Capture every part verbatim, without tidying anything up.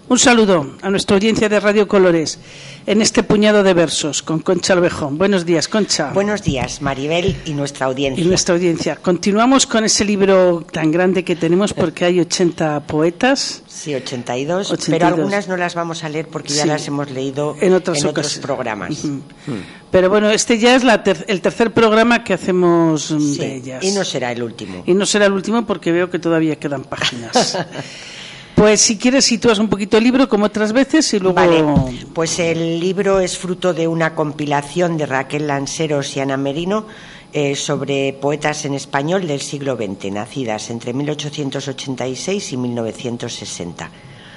Un saludo a nuestra audiencia de Radio Colores en este puñado de versos con Concha Albejón. Buenos días, Concha. Buenos días, Maribel y nuestra audiencia. Y nuestra audiencia. Continuamos con ese libro tan grande que tenemos porque hay ochenta poetas. Sí, ochenta y dos, ochenta y dos. Pero algunas no las vamos a leer porque ya sí, las hemos leído en, otras en otros programas. Uh-huh. Uh-huh. Pero bueno, este ya es la ter- el tercer programa que hacemos sí, de ellas. Y no será el último. Y no será el último porque veo que todavía quedan páginas. Pues si quieres sitúas un poquito el libro como otras veces y luego... Vale, pues el libro es fruto de una compilación de Raquel Lanseros y Ana Merino eh, sobre poetas en español del siglo veinte, nacidas entre mil ochocientos ochenta y seis y mil novecientos sesenta.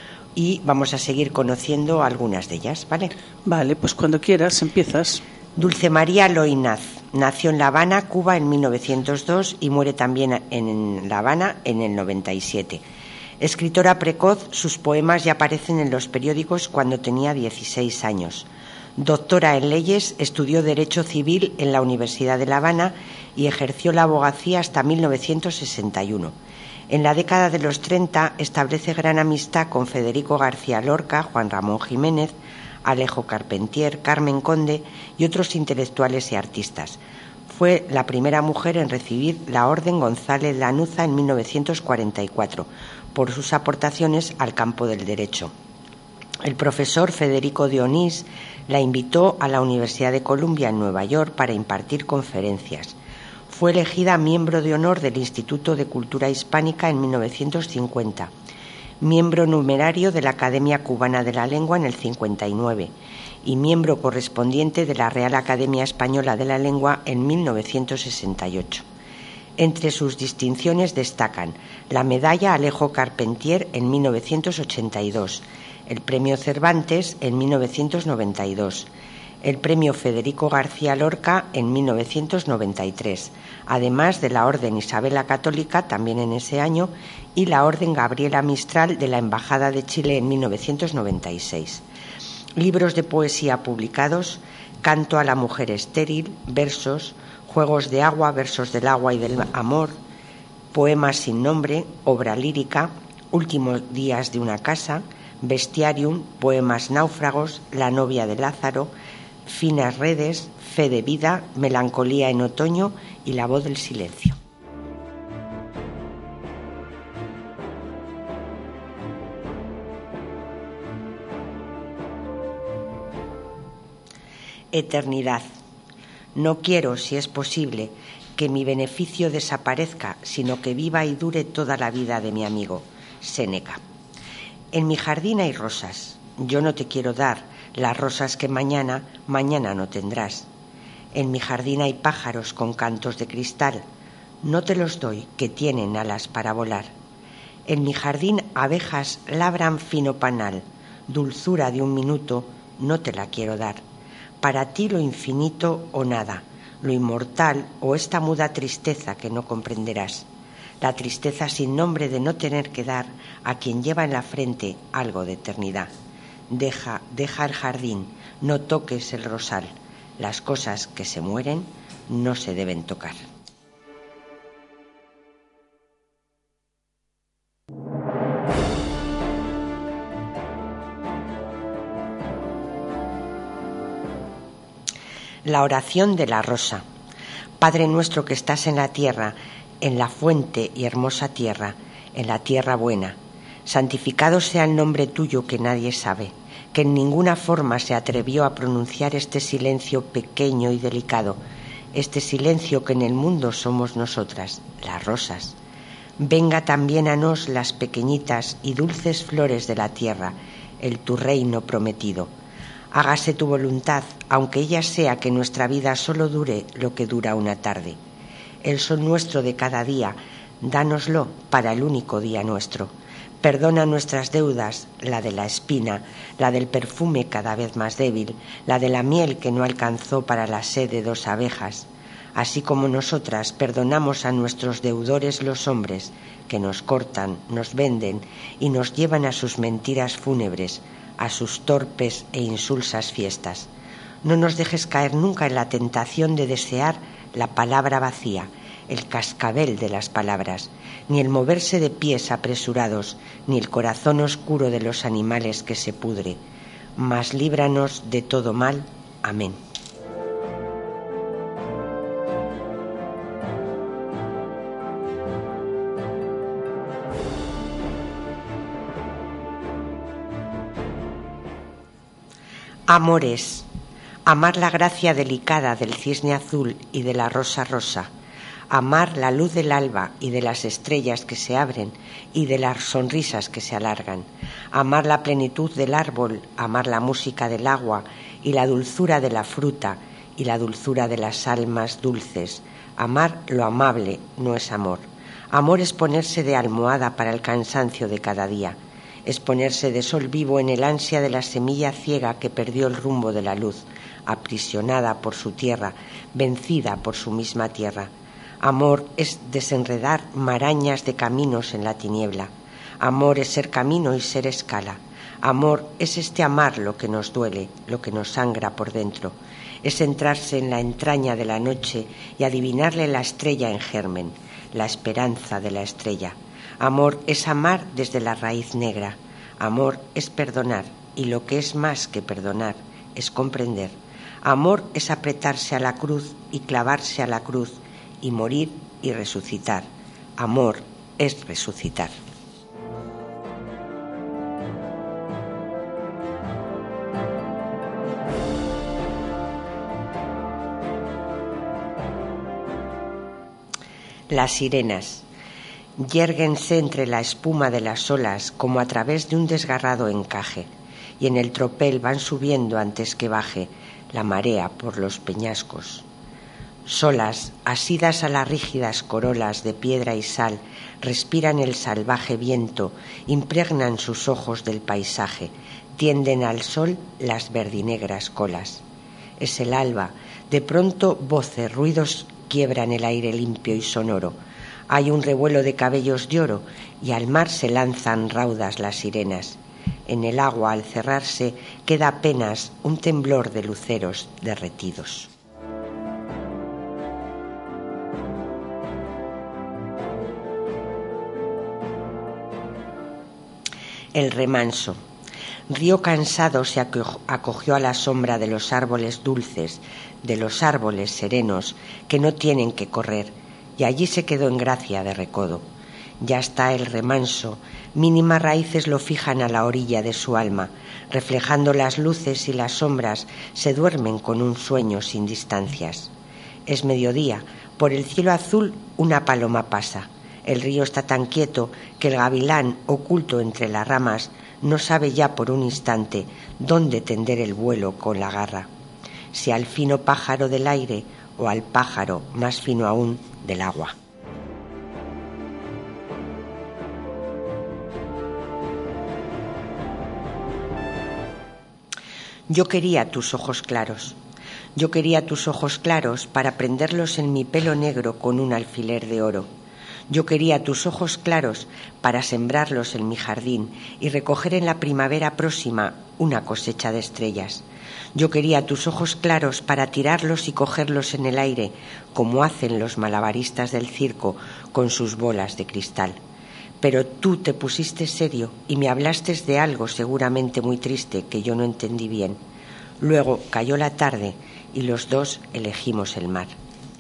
Y vamos a seguir conociendo algunas de ellas, ¿vale? Vale, pues cuando quieras empiezas. Dulce María Loinaz nació en La Habana, Cuba, en mil novecientos dos y muere también en La Habana en el noventa y siete. Escritora precoz, sus poemas ya aparecen en los periódicos cuando tenía dieciséis años. Doctora en leyes, estudió Derecho Civil en la Universidad de La Habana y ejerció la abogacía hasta mil novecientos sesenta y uno. En la década de los treinta establece gran amistad con Federico García Lorca, Juan Ramón Jiménez, Alejo Carpentier, Carmen Conde y otros intelectuales y artistas. Fue la primera mujer en recibir la Orden González Lanuza en mil novecientos cuarenta y cuatro. Por sus aportaciones al campo del derecho. El profesor Federico Dionís la invitó a la Universidad de Columbia en Nueva York para impartir conferencias. Fue elegida miembro de honor del Instituto de Cultura Hispánica en mil novecientos cincuenta, miembro numerario de la Academia Cubana de la Lengua en el cincuenta y nueve y miembro correspondiente de la Real Academia Española de la Lengua en mil novecientos sesenta y ocho. Entre sus distinciones destacan la Medalla Alejo Carpentier en mil novecientos ochenta y dos, el Premio Cervantes en mil novecientos noventa y dos, el Premio Federico García Lorca en mil novecientos noventa y tres, además de la Orden Isabel la Católica también en ese año y la Orden Gabriela Mistral de la Embajada de Chile en mil novecientos noventa y seis. Libros de poesía publicados: Canto a la mujer estéril, versos, Juegos de agua, versos del agua y del amor, Poemas sin nombre, obra lírica, Últimos días de una casa, Bestiarium, Poemas náufragos, La novia de Lázaro, Finas redes, Fe de vida, Melancolía en otoño y La voz del silencio. Eternidad. No quiero, si es posible, que mi beneficio desaparezca, sino que viva y dure toda la vida de mi amigo. Séneca. En mi jardín hay rosas. Yo no te quiero dar las rosas que mañana, mañana no tendrás. En mi jardín hay pájaros con cantos de cristal. No te los doy, que tienen alas para volar. En mi jardín abejas labran fino panal. Dulzura de un minuto, no te la quiero dar. Para ti lo infinito o nada, lo inmortal o esta muda tristeza que no comprenderás. La tristeza sin nombre de no tener que dar a quien lleva en la frente algo de eternidad. Deja, deja el jardín, no toques el rosal. Las cosas que se mueren no se deben tocar. La oración de la rosa. Padre nuestro que estás en la tierra, en la fuente y hermosa tierra, en la tierra buena, santificado sea el nombre tuyo que nadie sabe, que en ninguna forma se atrevió a pronunciar este silencio pequeño y delicado, este silencio que en el mundo somos nosotras, las rosas. Venga también a nos las pequeñitas y dulces flores de la tierra, el tu reino prometido. Hágase tu voluntad, aunque ella sea que nuestra vida solo dure lo que dura una tarde. El sol nuestro de cada día, dánoslo para el único día nuestro. Perdona nuestras deudas, la de la espina, la del perfume cada vez más débil, la de la miel que no alcanzó para la sed de dos abejas. Así como nosotras perdonamos a nuestros deudores los hombres, que nos cortan, nos venden y nos llevan a sus mentiras fúnebres, a sus torpes e insulsas fiestas. No nos dejes caer nunca en la tentación de desear la palabra vacía, el cascabel de las palabras, ni el moverse de pies apresurados, ni el corazón oscuro de los animales que se pudre. Mas líbranos de todo mal. Amén. Amores. Amar la gracia delicada del cisne azul y de la rosa rosa. Amar la luz del alba y de las estrellas que se abren y de las sonrisas que se alargan. Amar la plenitud del árbol, amar la música del agua y la dulzura de la fruta y la dulzura de las almas dulces. Amar lo amable no es amor. Amor es ponerse de almohada para el cansancio de cada día. Es ponerse de sol vivo en el ansia de la semilla ciega que perdió el rumbo de la luz, aprisionada por su tierra, vencida por su misma tierra. Amor es desenredar marañas de caminos en la tiniebla. Amor es ser camino y ser escala. Amor es este amar lo que nos duele, lo que nos sangra por dentro. Es entrarse en la entraña de la noche y adivinarle la estrella en germen, la esperanza de la estrella. Amor es amar desde la raíz negra. Amor es perdonar, y lo que es más que perdonar es comprender. Amor es apretarse a la cruz y clavarse a la cruz y morir y resucitar. Amor es resucitar. Las sirenas. Yérguense entre la espuma de las olas como a través de un desgarrado encaje, y en el tropel van subiendo antes que baje la marea por los peñascos. Solas, asidas a las rígidas corolas de piedra y sal, respiran el salvaje viento, impregnan sus ojos del paisaje, tienden al sol las verdinegras colas. Es el alba, de pronto voces, ruidos quiebran el aire limpio y sonoro. Hay un revuelo de cabellos de oro y al mar se lanzan raudas las sirenas. En el agua, al cerrarse, queda apenas un temblor de luceros derretidos. El remanso. Río cansado se acogió a la sombra de los árboles dulces, de los árboles serenos que no tienen que correr, y allí se quedó en gracia de recodo. Ya está el remanso, mínimas raíces lo fijan a la orilla de su alma, reflejando las luces y las sombras, se duermen con un sueño sin distancias. Es mediodía, por el cielo azul una paloma pasa. El río está tan quieto que el gavilán, oculto entre las ramas, no sabe ya por un instante dónde tender el vuelo con la garra, si al fino pájaro del aire o al pájaro más fino aún del agua. Yo quería tus ojos claros, yo quería tus ojos claros para prenderlos en mi pelo negro con un alfiler de oro. Yo quería tus ojos claros para sembrarlos en mi jardín y recoger en la primavera próxima una cosecha de estrellas. Yo quería tus ojos claros para tirarlos y cogerlos en el aire, como hacen los malabaristas del circo con sus bolas de cristal. Pero tú te pusiste serio y me hablaste de algo seguramente muy triste que yo no entendí bien. Luego cayó la tarde y los dos elegimos el mar.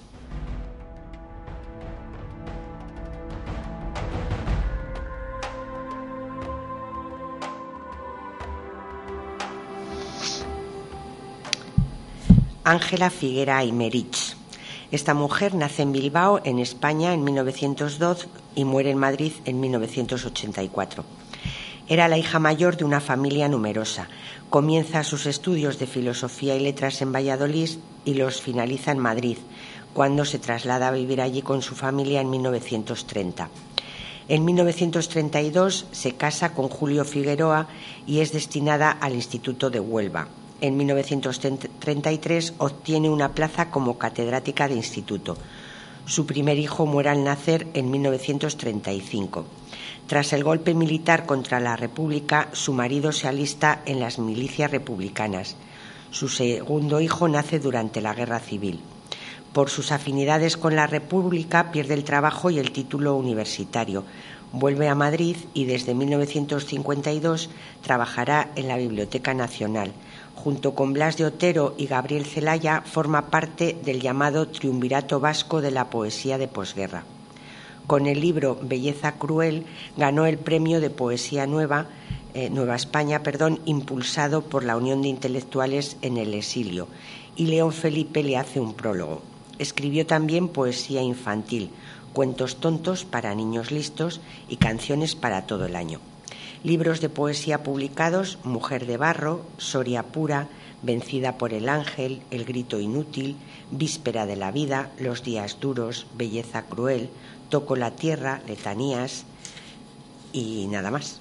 Ángela Figuera Aymerich. Esta mujer nace en Bilbao, en España, en mil novecientos dos y muere en Madrid en mil novecientos ochenta y cuatro. Era la hija mayor de una familia numerosa. Comienza sus estudios de Filosofía y Letras en Valladolid y los finaliza en Madrid, cuando se traslada a vivir allí con su familia en mil novecientos treinta. En mil novecientos treinta y dos se casa con Julio Figueroa y es destinada al Instituto de Huelva. En mil novecientos treinta y tres obtiene una plaza como catedrática de instituto. Su primer hijo muere al nacer en mil novecientos treinta y cinco. Tras el golpe militar contra la República, su marido se alista en las milicias republicanas. Su segundo hijo nace durante la Guerra Civil. Por sus afinidades con la República pierde el trabajo y el título universitario. Vuelve a Madrid y desde mil novecientos cincuenta y dos trabajará en la Biblioteca Nacional. Junto con Blas de Otero y Gabriel Celaya forma parte del llamado Triunvirato Vasco de la Poesía de posguerra. Con el libro Belleza Cruel ganó el premio de Poesía Nueva, eh, Nueva España, perdón, impulsado por la Unión de Intelectuales en el Exilio, y León Felipe le hace un prólogo. Escribió también poesía infantil, cuentos tontos para niños listos y canciones para todo el año. Libros de poesía publicados: Mujer de barro, Soria pura, Vencida por el ángel, El grito inútil, Víspera de la vida, Los días duros, Belleza cruel, Toco la tierra, Letanías y nada más.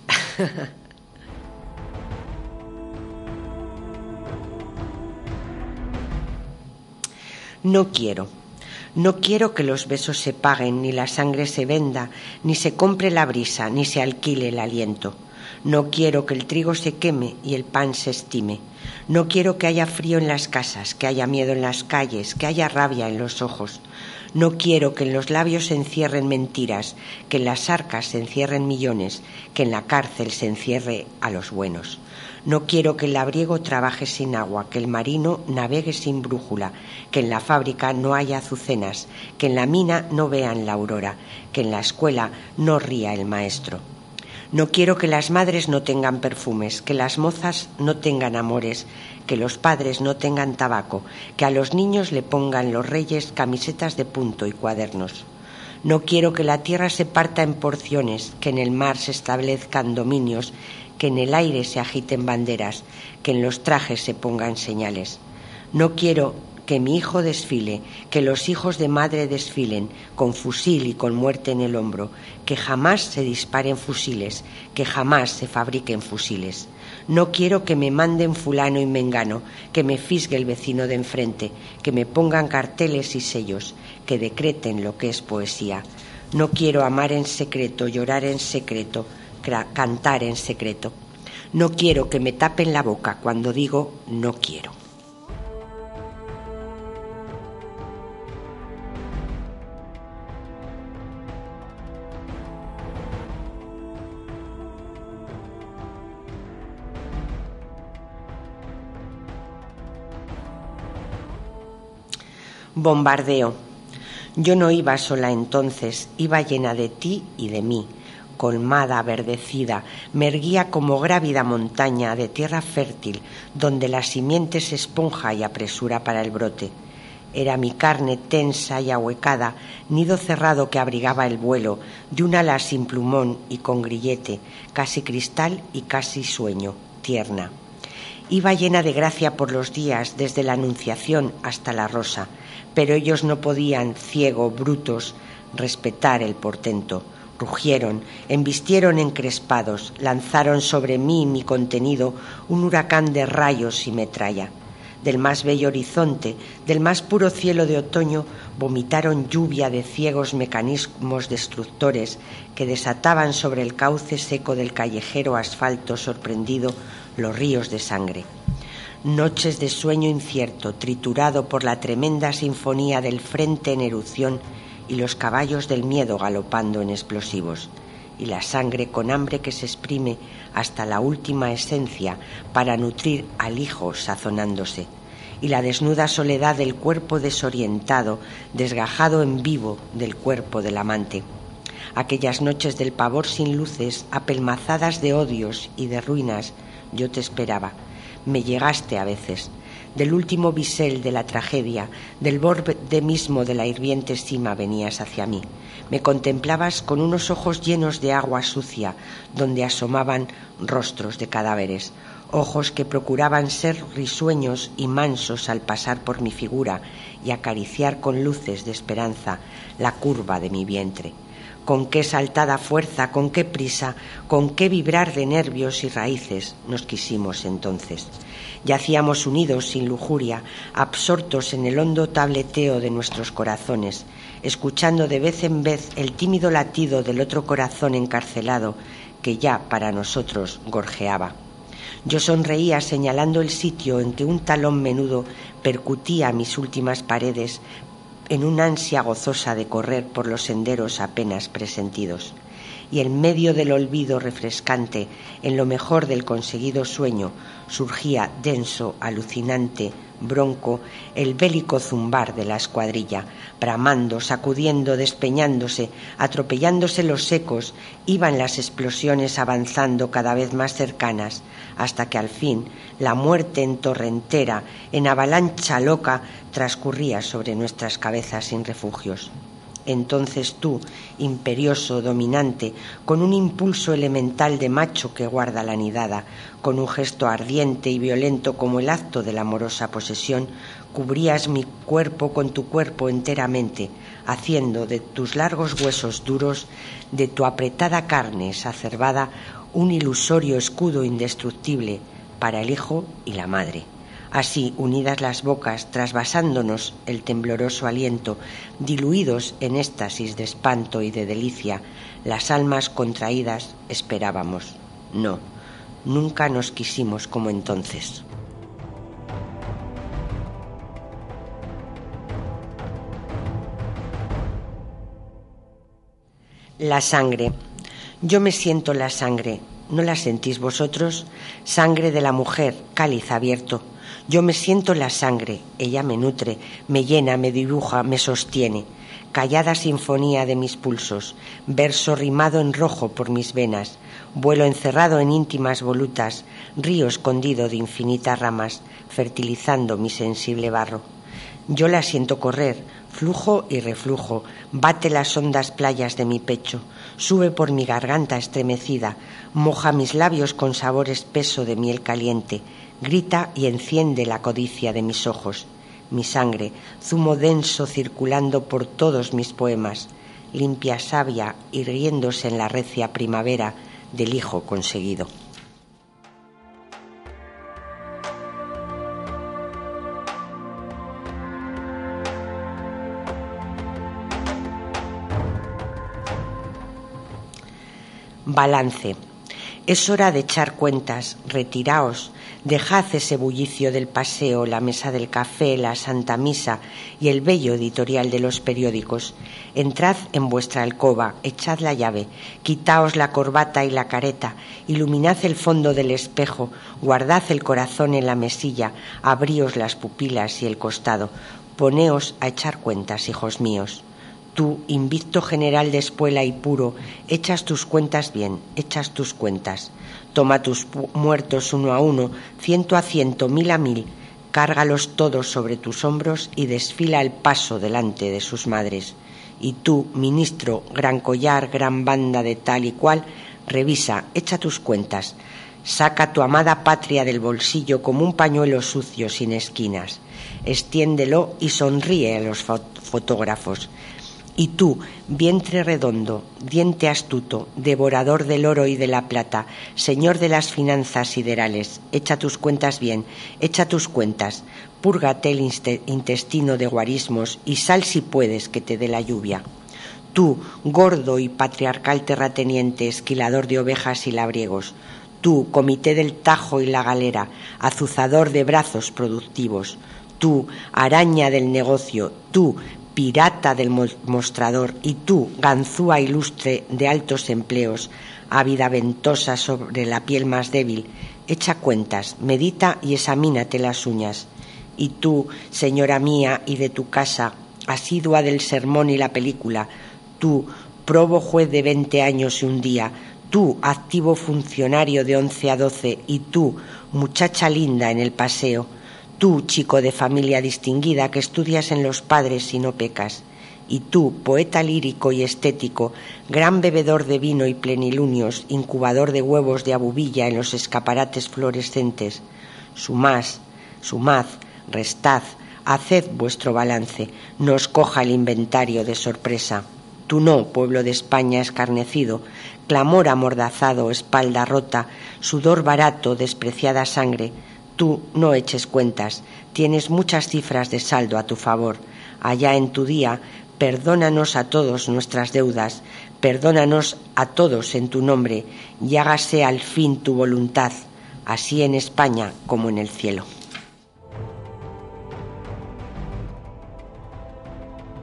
No quiero. No quiero que los besos se paguen, ni la sangre se venda, ni se compre la brisa, ni se alquile el aliento. No quiero que el trigo se queme y el pan se estime. No quiero que haya frío en las casas, que haya miedo en las calles, que haya rabia en los ojos. No quiero que en los labios se encierren mentiras, que en las arcas se encierren millones, que en la cárcel se encierre a los buenos. No quiero que el labriego trabaje sin agua, que el marino navegue sin brújula, que en la fábrica no haya azucenas, que en la mina no vean la aurora, que en la escuela no ría el maestro. No quiero que las madres no tengan perfumes, que las mozas no tengan amores, que los padres no tengan tabaco, que a los niños le pongan los reyes camisetas de punto y cuadernos. No quiero que la tierra se parta en porciones, que en el mar se establezcan dominios, que en el aire se agiten banderas, que en los trajes se pongan señales. No quiero que mi hijo desfile, que los hijos de madre desfilen, con fusil y con muerte en el hombro, que jamás se disparen fusiles, que jamás se fabriquen fusiles. No quiero que me manden fulano y mengano, que me fisgue el vecino de enfrente, que me pongan carteles y sellos, que decreten lo que es poesía. No quiero amar en secreto, llorar en secreto, cantar en secreto. No quiero que me tapen la boca cuando digo no quiero. Bombardeo. Yo no iba sola entonces, iba llena de ti y de mí, colmada, verdecida, me erguía como grávida montaña de tierra fértil, donde la simiente se esponja y apresura para el brote. Era mi carne tensa y ahuecada, nido cerrado que abrigaba el vuelo, de un ala sin plumón y con grillete, casi cristal y casi sueño, tierna. Iba llena de gracia por los días, desde la Anunciación hasta la Rosa, pero ellos no podían, ciego, brutos, respetar el portento. Rugieron, embistieron encrespados, lanzaron sobre mí mi contenido un huracán de rayos y metralla. Del más bello horizonte, del más puro cielo de otoño, vomitaron lluvia de ciegos mecanismos destructores que desataban sobre el cauce seco del callejero asfalto sorprendido los ríos de sangre. Noches de sueño incierto, triturado por la tremenda sinfonía del frente en erupción y los caballos del miedo galopando en explosivos, y la sangre con hambre que se exprime hasta la última esencia para nutrir al hijo sazonándose, y la desnuda soledad del cuerpo desorientado, desgajado en vivo del cuerpo del amante. Aquellas noches del pavor sin luces, apelmazadas de odios y de ruinas, yo te esperaba. Me llegaste a veces, del último bisel de la tragedia, del borde mismo de la hirviente cima venías hacia mí. Me contemplabas con unos ojos llenos de agua sucia, donde asomaban rostros de cadáveres, ojos que procuraban ser risueños y mansos al pasar por mi figura y acariciar con luces de esperanza la curva de mi vientre. Con qué saltada fuerza, con qué prisa, con qué vibrar de nervios y raíces nos quisimos entonces. Yacíamos unidos sin lujuria, absortos en el hondo tableteo de nuestros corazones, escuchando de vez en vez el tímido latido del otro corazón encarcelado que ya para nosotros gorjeaba. Yo sonreía señalando el sitio en que un talón menudo percutía mis últimas paredes en una ansia gozosa de correr por los senderos apenas presentidos. Y en medio del olvido refrescante, en lo mejor del conseguido sueño, surgía denso, alucinante, bronco, el bélico zumbar de la escuadrilla, bramando, sacudiendo, despeñándose, atropellándose los ecos, iban las explosiones avanzando cada vez más cercanas, hasta que al fin la muerte en torrentera, en avalancha loca, transcurría sobre nuestras cabezas sin refugios. Entonces tú, imperioso, dominante, con un impulso elemental de macho que guarda la nidada, con un gesto ardiente y violento como el acto de la amorosa posesión, cubrías mi cuerpo con tu cuerpo enteramente, haciendo de tus largos huesos duros, de tu apretada carne exacerbada, un ilusorio escudo indestructible para el hijo y la madre. Así, unidas las bocas, trasvasándonos el tembloroso aliento, diluidos en éxtasis de espanto y de delicia, las almas contraídas esperábamos. No, nunca nos quisimos como entonces. La sangre. Yo me siento la sangre. ¿No la sentís vosotros? Sangre de la mujer, cáliz abierto. Yo me siento la sangre, ella me nutre, me llena, me dibuja, me sostiene. Callada sinfonía de mis pulsos, verso rimado en rojo por mis venas, vuelo encerrado en íntimas volutas, río escondido de infinitas ramas, fertilizando mi sensible barro. Yo la siento correr, flujo y reflujo, bate las hondas playas de mi pecho, sube por mi garganta estremecida, moja mis labios con sabor espeso de miel caliente, grita y enciende la codicia de mis ojos. Mi sangre, zumo denso circulando por todos mis poemas, limpia savia irguiéndose en la recia primavera del hijo conseguido. Balance. Es hora de echar cuentas, retiraos, dejad ese bullicio del paseo, la mesa del café, la Santa Misa y el bello editorial de los periódicos. Entrad en vuestra alcoba, echad la llave, quitaos la corbata y la careta, iluminad el fondo del espejo, guardad el corazón en la mesilla, abríos las pupilas y el costado, poneos a echar cuentas, hijos míos. Tú, invicto general de espuela y puro, echas tus cuentas bien, echas tus cuentas. Toma tus muertos uno a uno, ciento a ciento, mil a mil, cárgalos todos sobre tus hombros y desfila el paso delante de sus madres. Y tú, ministro, gran collar, gran banda de tal y cual, revisa, echa tus cuentas. Saca tu amada patria del bolsillo como un pañuelo sucio sin esquinas. Extiéndelo y sonríe a los fot- fotógrafos. Y tú, vientre redondo, diente astuto, devorador del oro y de la plata, señor de las finanzas siderales, echa tus cuentas bien, echa tus cuentas, púrgate el intestino de guarismos y sal si puedes que te dé la lluvia. Tú, gordo y patriarcal terrateniente, esquilador de ovejas y labriegos, tú, comité del Tajo y la Galera, azuzador de brazos productivos, tú, araña del negocio, tú, pirata del mostrador, y tú, ganzúa ilustre de altos empleos, ávida ventosa sobre la piel más débil, echa cuentas, medita y examínate las uñas. Y tú, señora mía y de tu casa, asidua del sermón y la película, tú, probo juez de veinte años y un día, tú, activo funcionario de once a doce, y tú, muchacha linda en el paseo, tú, chico de familia distinguida que estudias en los padres y no pecas, y tú, poeta lírico y estético, gran bebedor de vino y plenilunios, incubador de huevos de abubilla en los escaparates fluorescentes, sumad, sumad, restad, haced vuestro balance, no os coja el inventario de sorpresa. Tú no, pueblo de España escarnecido, clamor amordazado, espalda rota, sudor barato, despreciada sangre. Tú no eches cuentas, tienes muchas cifras de saldo a tu favor. Allá en tu día, perdónanos a todos nuestras deudas, perdónanos a todos en tu nombre, y hágase al fin tu voluntad, así en España como en el cielo.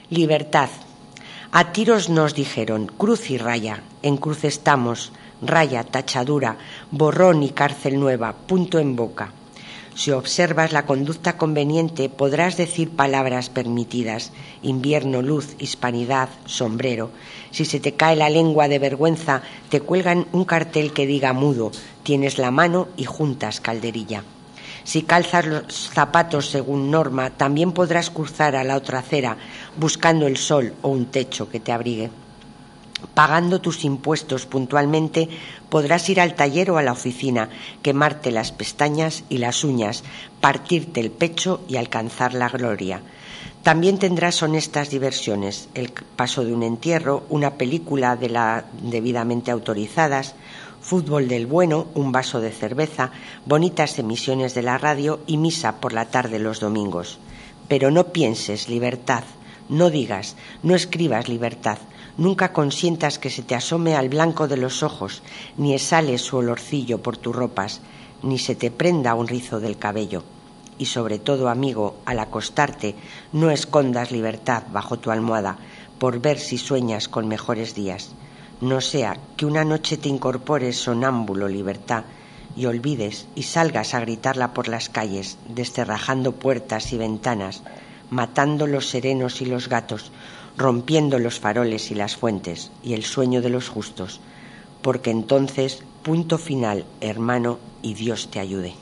Libertad. A tiros nos dijeron, cruz y raya, en cruz estamos, raya, tachadura, borrón y cárcel nueva, punto en boca. Si observas la conducta conveniente, podrás decir palabras permitidas, invierno, luz, hispanidad, sombrero. Si se te cae la lengua de vergüenza, te cuelgan un cartel que diga mudo, tienes la mano y juntas calderilla. Si calzas los zapatos según norma, también podrás cruzar a la otra acera, buscando el sol o un techo que te abrigue. Pagando tus impuestos puntualmente, podrás ir al taller o a la oficina, quemarte las pestañas y las uñas, partirte el pecho y alcanzar la gloria. También tendrás honestas diversiones, el paso de un entierro, una película de la debidamente autorizadas, fútbol del bueno, un vaso de cerveza, bonitas emisiones de la radio y misa por la tarde los domingos. Pero no pienses libertad, no digas, no escribas libertad. Nunca consientas que se te asome al blanco de los ojos, ni exhale su olorcillo por tus ropas, ni se te prenda un rizo del cabello. Y sobre todo, amigo, al acostarte, no escondas libertad bajo tu almohada, por ver si sueñas con mejores días. No sea que una noche te incorpores sonámbulo libertad y olvides y salgas a gritarla por las calles, descerrajando puertas y ventanas, matando los serenos y los gatos, rompiendo los faroles y las fuentes y el sueño de los justos, porque entonces, punto final, hermano, y Dios te ayude.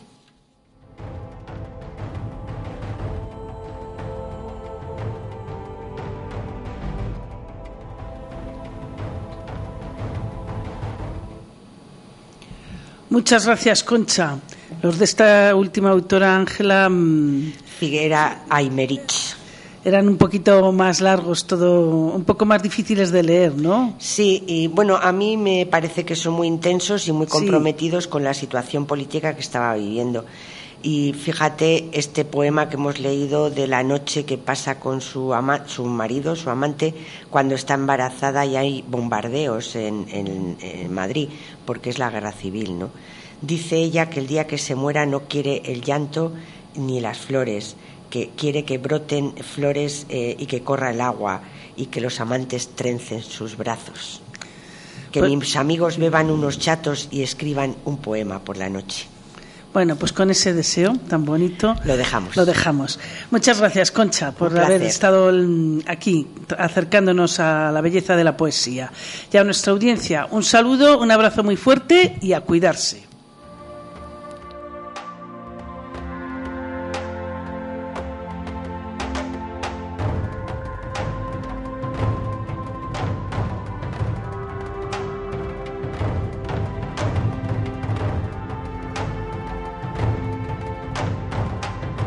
Muchas gracias, Concha. Los de esta última autora, Ángela mmm, Figuera Aymerich. Eran un poquito más largos, todo un poco más difíciles de leer, ¿no? Sí, y bueno, a mí me parece que son muy intensos y muy comprometidos sí. con la situación política que estaba viviendo. Y fíjate este poema que hemos leído de la noche que pasa con su, ama, su marido, su amante, cuando está embarazada y hay bombardeos en, en, en Madrid, porque es la guerra civil, ¿no? Dice ella que el día que se muera no quiere el llanto ni las flores, que quiere que broten flores eh, y que corra el agua y que los amantes trencen sus brazos. Que pues, mis amigos beban unos chatos y escriban un poema por la noche. Bueno, pues con ese deseo tan bonito lo dejamos. Lo dejamos. Muchas gracias, Concha, por haber estado aquí acercándonos a la belleza de la poesía. Y a nuestra audiencia, un saludo, un abrazo muy fuerte y a cuidarse.